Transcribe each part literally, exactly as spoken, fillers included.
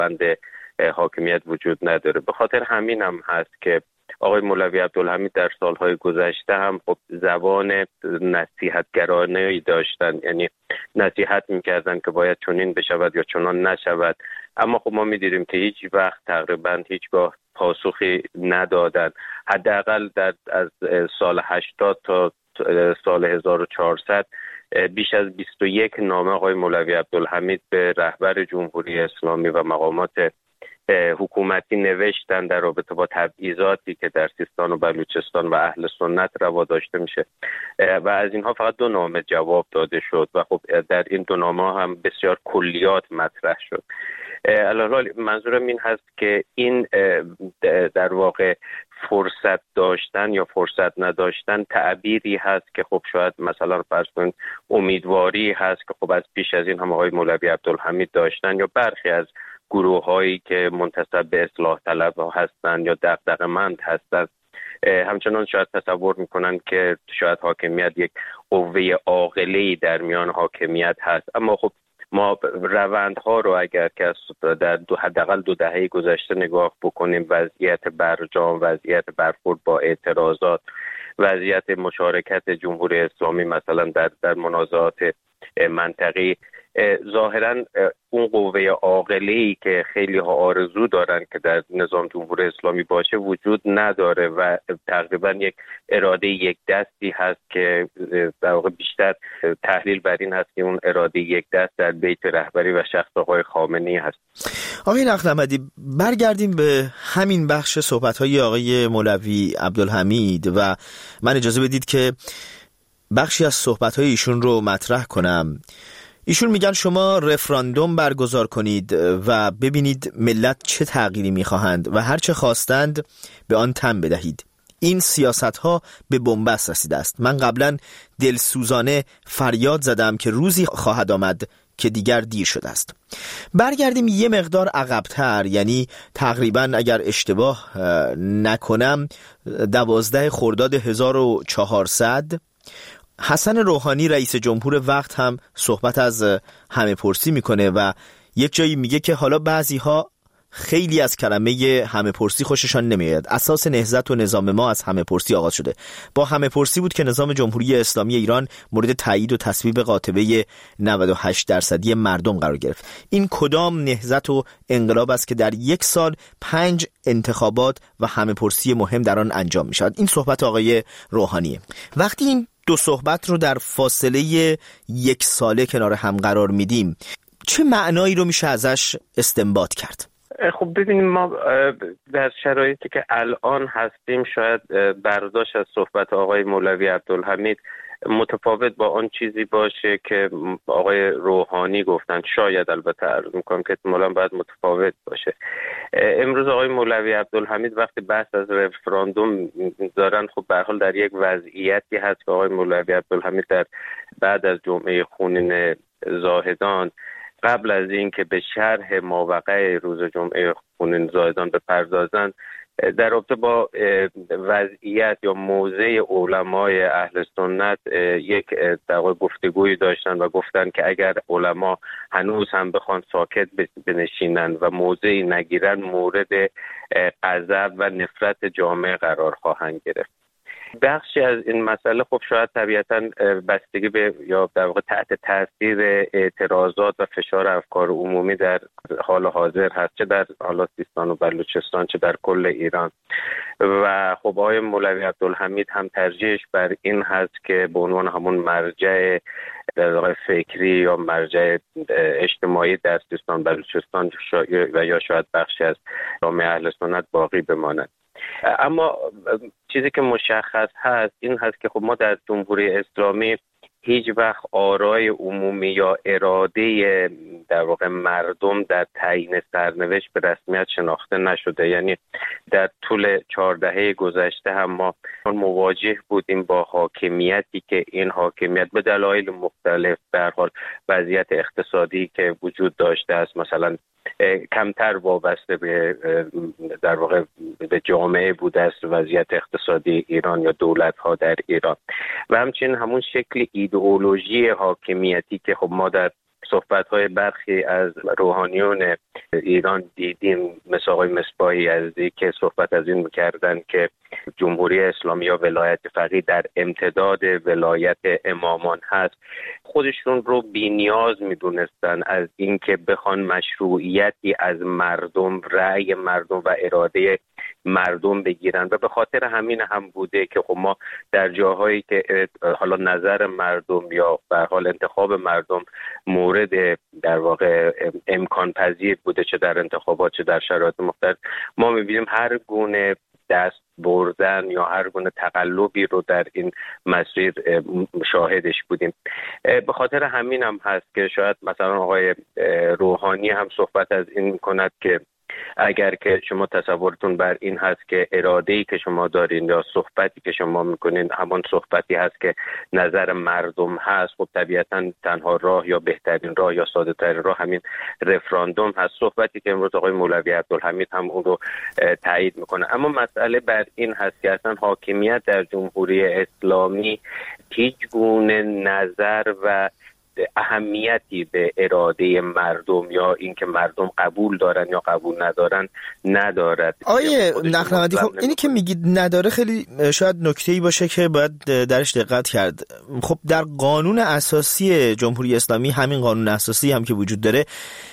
بند حاکمیت وجود نداره. به خاطر همین هم هست که آقای مولوی عبدالحمید در سالهای گذشته هم خب زبان نصیحتگرانه‌ای داشتن، یعنی نصیحت میکردن که باید چنین بشود یا چنان نشود، اما خب ما می‌دیدیم که هیچ وقت تقریبا هیچگاه پاسخی ندادن. حداقل در از سال هشتاد تا سال هزار و چهارصد بیش از بیست و یک نامه آقای مولوی عبدالحمید به رهبر جمهوری اسلامی و مقامات حکومتی نوشتن در رابطه با تبعیضاتی که در سیستان و بلوچستان و اهل سنت روا داشته میشه و از اینها فقط دو نامه جواب داده شد و خب در این دو نامه هم بسیار کلیات مطرح شد. علاوه منظورم این هست که این در واقع فرصت داشتن یا فرصت نداشتن تعبیری هست که خب شاید مثلا فرض کنید امیدواری هست که خب از پیش از این هم آقای مولوی عبدالحمید داشتن یا برخی از گروه هایی که منتسب به اصلاح طلب هستند یا دغدغه‌مند هستند همچنان شاید تصور میکنن که شاید حاکمیت یک قوه عاقله‌ای در میان حاکمیت هست. اما خب ما روندها رو اگر که در دو حداقل دو دهه گذشته نگاه بکنیم، وضعیت برجام، وضعیت برخورد با اعتراضات، وضعیت مشارکت جمهوری اسلامی مثلا در در منازعات منطقی، ظاهراً اون قوه عاقله‌ای که خیلی ها آرزو دارن که در نظام جمهوری اسلامی باشه وجود نداره و تقریباً یک اراده یک دستی هست که در واقع بیشتر تحلیل بر این هست که اون اراده یک دست در بیت رهبری و شخص آقای خامنه‌ای هست. آقای نقداحمدی، برگردیم به همین بخش صحبت‌های آقای مولوی عبدالحمید و من اجازه بدید که بخشی از صحبت‌های ایشون رو مطرح کنم. ایشون میگن شما رفراندوم برگزار کنید و ببینید ملت چه تغییری میخواهند و هر چه خواستند به آن تن بدهید. این سیاست ها به بنبست رسیده است. من قبلا دلسوزانه فریاد زدم که روزی خواهد آمد که دیگر دیر شده است. برگردیم یه مقدار عقب‌تر، یعنی تقریبا اگر اشتباه نکنم دوازده خرداد هزار و چهارصد حسن روحانی رئیس جمهور وقت هم صحبت از همه پرسی میکنه و یک جایی میگه که حالا بعضی ها خیلی از کلمه همه پرسی خوششان نمیاد. اساس نهضت و نظام ما از همه پرسی آغاز شده. با همه پرسی بود که نظام جمهوری اسلامی ایران مورد تایید و تصویب قاطبه نود و هشت درصدی مردم قرار گرفت. این کدام نهضت و انقلاب است که در یک سال پنج انتخابات و همه پرسی مهم در آن انجام می شود؟ این صحبت آقای روحانیه. وقتی این دو صحبت رو در فاصله یک ساله کنار هم قرار میدیم، چه معنایی رو میشه ازش استنباط کرد؟ خب ببینیم، ما در شرایطی که الان هستیم شاید برداشت از صحبت آقای مولوی عبدالحمید متفاوت با آن چیزی باشه که آقای روحانی گفتن. شاید البته عرض میکنم که احتمالاً باید متفاوت باشه. امروز آقای مولوی عبدالحمید وقتی بحث از رفراندوم دارن، خب به هر حال در یک وضعیتی هست که آقای مولوی عبدالحمید در بعد از جمعه خونین زاهدان، قبل از این که به شرح ماوقع روز جمعه خونین زاهدان بپردازند، در رابطه با وضعیت یا موضع علمای اهل سنت یک در واقع گفتگویی داشتن و گفتن که اگر علما هنوز هم بخوان ساکت بنشینن و موضعی نگیرن، مورد غضب و نفرت جامعه قرار خواهند گرفت. بخشی از این مسئله خب شاید طبیعتاً بستگی به یا در واقع تحت تاثیر اعتراضات و فشار افکار عمومی در حال حاضر هست، چه در حالا سیستان و بلوچستان چه در کل ایران. و خب آقای مولوی عبدالحمید هم ترجیحش بر این هست که به عنوان همون مرجع در واقع فکری یا مرجع اجتماعی در سیستان بلوچستان و یا شاید بخشی از جامعه اهل سنت باقی بماند. اما چیزی که مشخص هست این هست که خب ما در جمهوری اسلامی هیچ وقت آرای عمومی یا اراده در واقع مردم در تعیین سرنوشت به رسمیت شناخته نشده. یعنی در طول چهار دهه گذشته هم ما مواجه بودیم با حاکمیتی که این حاکمیت به دلایل مختلف، به هر حال وضعیت اقتصادی که وجود داشته است مثلا کمتر وابسته به در واقع به جامعه بوده است وضعیت اقتصادی ایران یا دولت ها در ایران، و همچنین همون شکل ایدئولوژی حاکمیتی که خب ما در صحبت‌های برخی از روحانیون ایران دیدیم، مثل آقای مصباحی یزدی که صحبت از این می‌کردن که جمهوری اسلامی یا ولایت فقیه در امتداد ولایت امامان هست. خودشون رو بی‌نیاز می‌دونستن از اینکه بخوان مشروعیتی از مردم، رأی مردم و اراده مردم بگیرن و به خاطر همین هم بوده که خب ما در جاهایی که حالا نظر مردم یا به حال انتخاب مردم مورد در واقع امکان پذیر بوده، چه در انتخابات چه در شرایط مختلف، ما می‌بینیم هر گونه دست بردن یا هر گونه تقلبی رو در این مسیر شاهدش بودیم. به خاطر همین هم هست که شاید مثلا آقای روحانی هم صحبت از این کند که اگر که شما تصورتون بر این هست که اراده‌ای که شما دارین یا صحبتی که شما میکنین همان صحبتی هست که نظر مردم هست، خب طبیعتاً تنها راه یا بهترین راه یا ساده ترین راه همین رفراندوم هست، صحبتی که امروز آقای مولوی عبدالحمید هم اون رو تایید میکنه. اما مسئله بر این هست که اصلا حاکمیت در جمهوری اسلامی هیچ گونه نظر و اهمیتی به اراده مردم یا اینکه مردم قبول دارن یا قبول ندارن ندارد. آیه نخلمدی، خب اینی که میگید نداره خیلی شاید نکته‌ای باشه که باید درش دقت کرد. خب در قانون اساسی جمهوری اسلامی، همین قانون اساسی هم که وجود داره،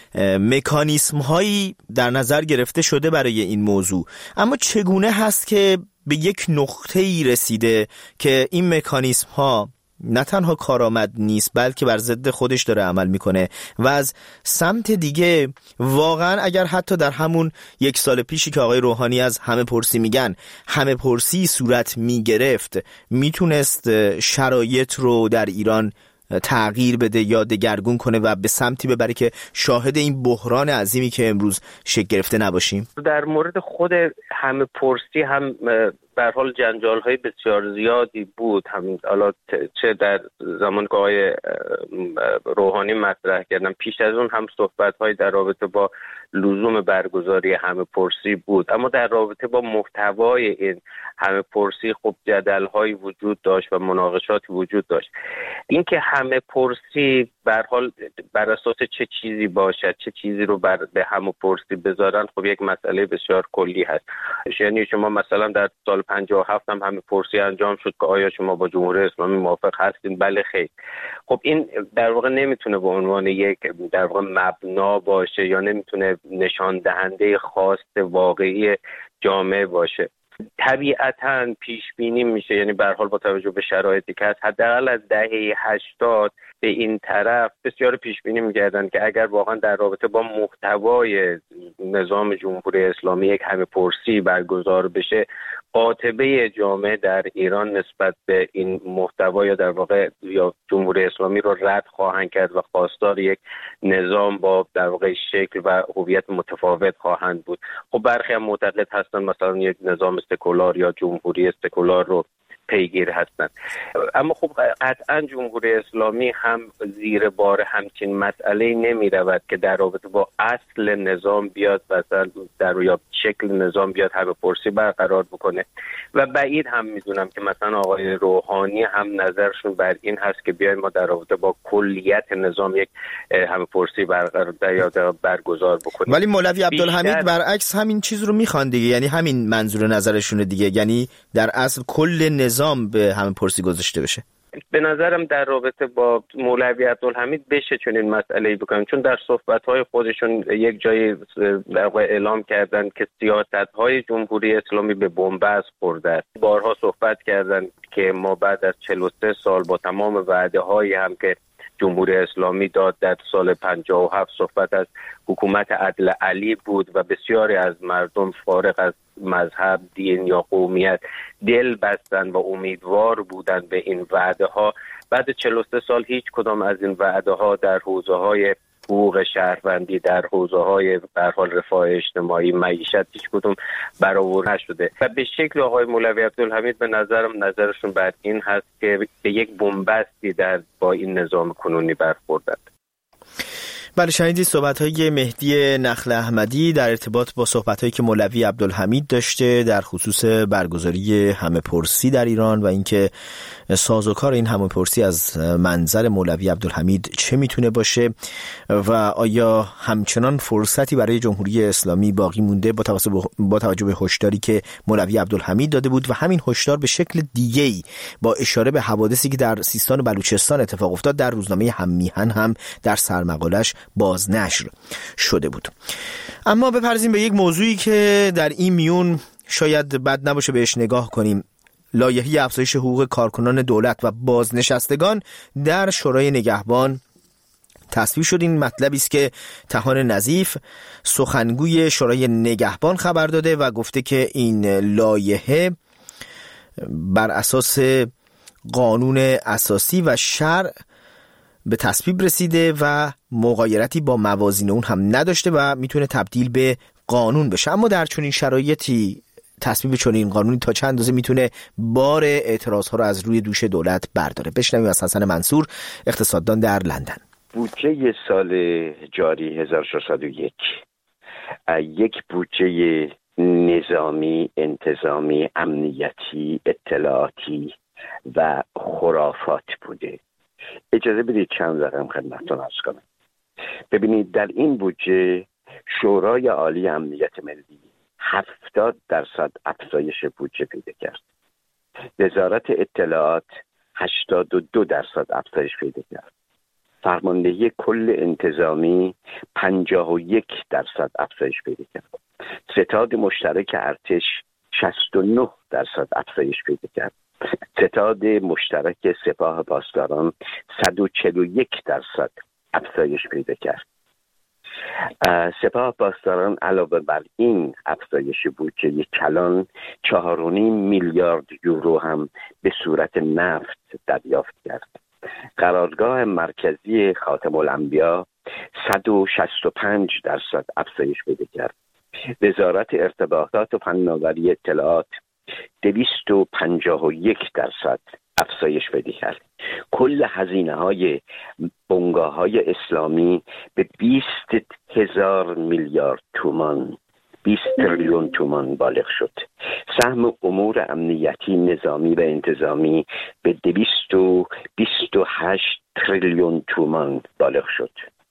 مکانیسم هایی در نظر گرفته شده برای این موضوع، اما چگونه هست که به یک نقطه‌ای رسیده که این مکانیسم ها نه تنها کارآمد نیست بلکه بر ضد خودش داره عمل میکنه و از سمت دیگه واقعا اگر حتی در همون یک سال پیشی که آقای روحانی از همه پرسی میگن همه پرسی صورت میگرفت، میتونست شرایط رو در ایران تغییر بده یا دگرگون کنه و به سمتی ببره که شاهد این بحران عظیمی که امروز شکل گرفته نباشیم. در مورد خود همه پرسی هم به هر حال جنجال‌های بسیار زیادی بود، همین حالا چه در زمان که آقای روحانی مطرح کردن، پیش از اون هم صحبت‌های در رابطه با لزوم برگزاری همه پرسی بود، اما در رابطه با محتوای این همه پرسی خب جدل‌هایی وجود داشت و مناقشاتی وجود داشت. اینکه همه پرسی به هر حال بر اساس چه چیزی باشد، چه چیزی رو بر به همه پرسی بذارن، خب یک مسئله بسیار کلی هست. یعنی شما مثلا در سال پنجاه و هفت هم همه پرسی انجام شد که آیا شما با جمهوری اسلامی موافق هستین؟ بله خیر. خب این در واقع نمیتونه به عنوان یک در واقع مبنا باشه یا نمیتونه نشان دهنده خواست واقعی جامعه باشه. طبیعتاً پیش بینی میشه، یعنی به هر حال با توجه به شرایطی که هست، حداقل از دهه هشتاد به این طرف بسیار پیش بینی می‌کردن که اگر واقعا در رابطه با محتوای نظام جمهوری اسلامی یک همه پرسی برگزار بشه، قاطبه جامعه در ایران نسبت به این محتوا یا در واقع یا جمهوری اسلامی رو رد خواهند کرد و خواستار یک نظام با در واقع شکل و هویت متفاوت خواهند بود. خب برخی هم معتقد هستن مثلا یک نظام سکولار یا جمهوری سکولار رو پیگیر هستند. اما خب قطعا جمهوری اسلامی هم زیر بار همچین مسئله نمی رود که در رابطه با اصل نظام بیاد مثلا در یا شکل نظام بیاد همه پرسی برقرار بکنه و بعید هم میدونم که مثلا آقای روحانی هم نظرشون بر این هست که بیایم ما در رابطه با کلیت نظام یک همه پرسی برقرار یا برگزار بکنیم. ولی مولوی عبدالحمید برعکس همین چیز رو میخوان دیگه، یعنی همین منظور نظرشونه دیگه، یعنی در اصل کل نظام به همه پرسی گذاشته بشه. به نظرم در رابطه با مولوی عبدالحمید بشه چون این مسئله‌ای بکنم، چون در صحبت‌های خودشون یک جایی در واقع اعلام کردن که سیاست‌های جمهوری اسلامی به بنبست خورده است. بارها صحبت کردن که ما بعد از چهل و سه سال با تمام وعده‌هایی هم که جمهوری اسلامی داد در سال پنجاه و هفت صحبت از حکومت عدل علی بود و بسیاری از مردم فارغ از مذهب، دین یا قومیت دل بستن و امیدوار بودن به این وعده ها. بعد چهل و سه سال هیچ کدام از این وعده ها در حوزه های حقوق شهروندی، در حوزه های به هر حال رفاه اجتماعی، معیشت هیچ کدوم برآورده نشده و به شکل آقای مولوی عبدالحمید به نظرم نظرشون بر این هست که به یک بنبستی در با این نظام کنونی برخوردند. بله، شنیدید صحبت‌های مهدی نخل احمدی در ارتباط با صحبت‌هایی که مولوی عبدالحمید داشته در خصوص برگزاری همه‌پرسی در ایران و اینکه سازوکار این همه‌پرسی از منظر مولوی عبدالحمید چه میتونه باشه و آیا همچنان فرصتی برای جمهوری اسلامی باقی مونده با توجه با توجه به هشداری که مولوی عبدالحمید داده بود و همین هشدار به شکل دیگه‌ای با اشاره به حوادثی که در سیستان و بلوچستان اتفاق افتاد در روزنامه هممیهن هم در سرمقالش بازنشر شده بود. اما بپردازیم به یک موضوعی که در این میون شاید بد نباشه بهش نگاه کنیم. لایحه افزایش حقوق کارکنان دولت و بازنشستگان در شورای نگهبان تصویب شد. این مطلبی است که طحان نظیف سخنگوی شورای نگهبان خبر داده و گفته که این لایحه بر اساس قانون اساسی و شرع به تصویب رسیده و مغایرتی با موازین اون هم نداشته و میتونه تبدیل به قانون بشه. اما در چنین شرایطی تصویب چنین قانونی تا چند اندازه میتونه بار اعتراض‌ها رو از روی دوش دولت برداره؟ بشنویم از حسن منصور، اقتصاددان در لندن. بودجه سال جاری هزار و ششصد و یک یک بودجه نظامی، انتظامی، امنیتی، اطلاعاتی و خرافات بوده. اجازه بدید چند رقم خدمتتون عرض کنم. ببینید، در این بودجه شورای عالی امنیت ملی هفتاد درصد افزایش بودجه پیدا کرد. وزارت اطلاعات هشتاد و دو درصد افزایش پیدا کرد. فرماندهی کل انتظامی پنجاه و یک درصد افزایش پیدا کرد. ستاد مشترک ارتش شصت و نه درصد افزایش پیدا کرد. ستاد مشترک سپاه پاسداران صد و چهل و یک درصد افزایش پیدا کرد. سپاه پاسداران علاوه بر این افزایش بودجه کلان چهار و نیم میلیارد یورو هم به صورت نفت دریافت کرد. قرارگاه مرکزی خاتم الانبیا صد و شصت و پنج درصد افزایش پیدا کرد. وزارت ارتباطات و فناوری اطلاعات دویست و پنجاه و یک درصد افزایش پیدا کرد. کل هزینه های بنگاه های اسلامی به بیست هزار میلیارد تومان، بیست تریلیون تومان بالغ شد. سهم امور امنیتی، نظامی و انتظامی به دویست و بیست و هشت تریلیون تومان بالغ شد.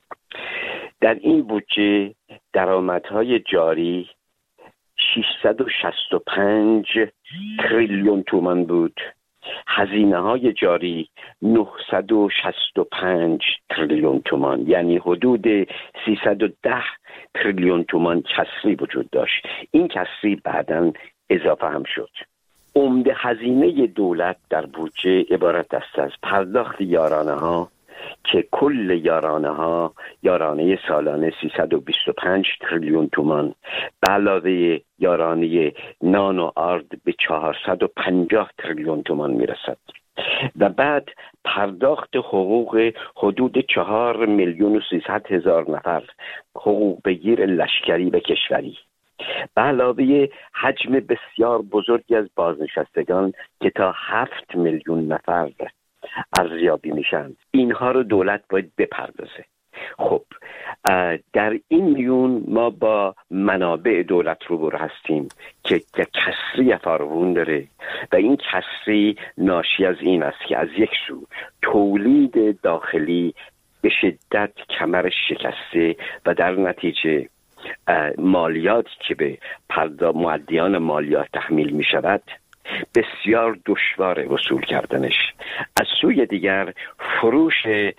در این بودجه درآمدهای جاری ششصد و شصت و پنج تریلیون تومان بود. هزینه های جاری نهصد و شصت و پنج تریلیون تومان، یعنی حدود سیصد و ده تریلیون تومان کسری وجود داشت. این کسری بعداً اضافه هم شد. عمده هزینه دولت در بودجه عبارت است از پرداخت یارانه ها که کل یارانه ها یارانه سالانه سیصد و بیست و پنج تریلیون تومان به علاوه یارانه نان و آرد به چهارصد و پنجاه تریلیون تومان میرسد و بعد پرداخت حقوق حدود چهار میلیون و سیصد هزار نفر حقوق بگیر لشکری و کشوری به علاوه حجم بسیار بزرگی از بازنشستگان که تا هفت میلیون نفر ارزیابی میشن. اینها رو دولت باید بپردازه. خب در این میون ما با منابع دولت روبرو هستیم که کسری فراوان داره و این کسری ناشی از این است که از یک سو تولید داخلی به شدت کمر شکسته و در نتیجه مالیاتی که به مؤدیان مالیات تحمیل می شود بسیار دشوار وصول کردنش. از سوی دیگر فروش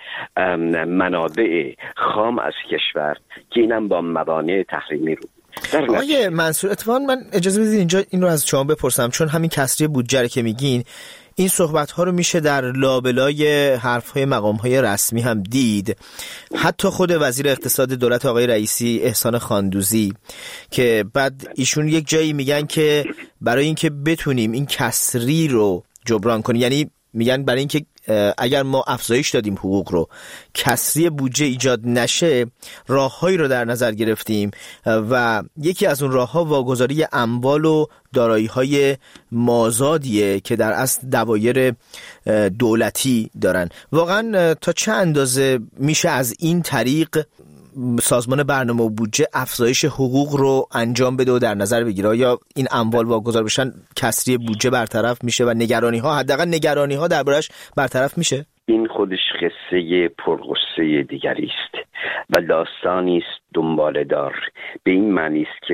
منابع خام از کشور که اینم با موانع تحریمی رو. آقای منصور، اتفاقا من اجازه بدید اینجا این رو از شما بپرسم، چون همین کسری بودجه که میگین این صحبت ها رو میشه در لابلای حرف های مقام های رسمی هم دید. حتی خود وزیر اقتصاد دولت آقای رئیسی احسان خاندوزی که بعد ایشون یک جایی میگن که برای اینکه بتونیم این کسری رو جبران کنیم، یعنی میگن برای اینکه اگر ما افزایش دادیم حقوق رو کسری بودجه ایجاد نشه، راههایی رو در نظر گرفتیم و یکی از اون راهها واگذاری اموال و دارایی‌های مازادیه که در اصل دوایر دولتی دارن. واقعا تا چه اندازه میشه از این طریق سازمان برنامه و بودجه افزایش حقوق رو انجام بده و در نظر بگیره؟ یا این اموال واگذار بشن کسری بودجه برطرف میشه و نگرانی ها، حداقل نگرانی ها دربارش برطرف میشه؟ این خودش قصه پرغصه دیگری است و داستانی است دنباله دار، به این معنی است که